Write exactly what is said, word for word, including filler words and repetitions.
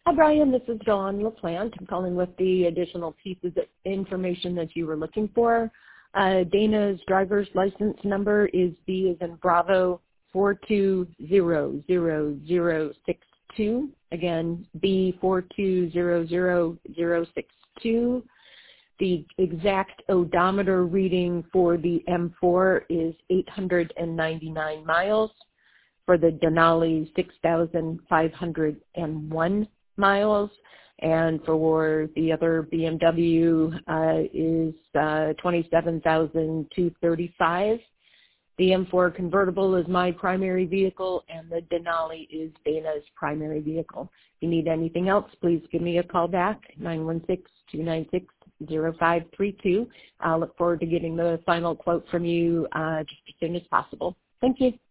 Hi, Brian. This is Dawn LaPlante. I'm calling with the additional pieces of information that you were looking for. Uh, Dana's driver's license number is B as in Bravo four two zero zero zero six two. Again, B four two zero zero zero six two. The exact odometer reading for the M four is eight hundred ninety-nine miles. For the Denali, six thousand five hundred one miles. And for the other B M W uh, is uh, twenty-seven thousand two hundred thirty-five. The M four convertible is my primary vehicle, and the Denali is Dana's primary vehicle. If you need anything else, please give me a call back, nine one six, two nine six, zero five three two. I'll look forward to getting the final quote from you uh, just as soon as possible. Thank you.